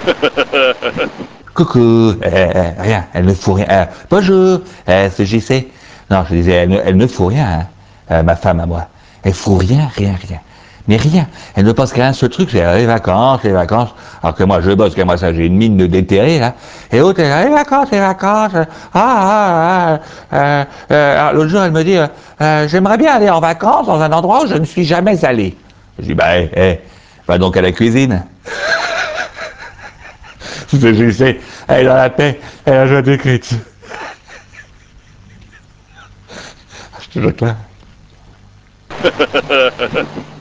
Coucou, rien, elle ne fout rien. Bonjour, c'est JC. Non, je disais, elle ne fout rien, hein, ma femme à moi. Elle fout rien, rien, rien. Mais rien. Elle ne pense qu'à un seul truc, c'est les vacances, les vacances. Alors que moi, je bosse, que moi, ça, j'ai une mine de déterré, là. Et l'autre, elle a les vacances, les vacances. Alors, l'autre jour, elle me dit, j'aimerais bien aller en vacances dans un endroit où je ne suis jamais allé. Je dis, bah, va donc à la cuisine. C'est JC, elle est dans la paix, elle a joué d'écrite. Je te jure que là.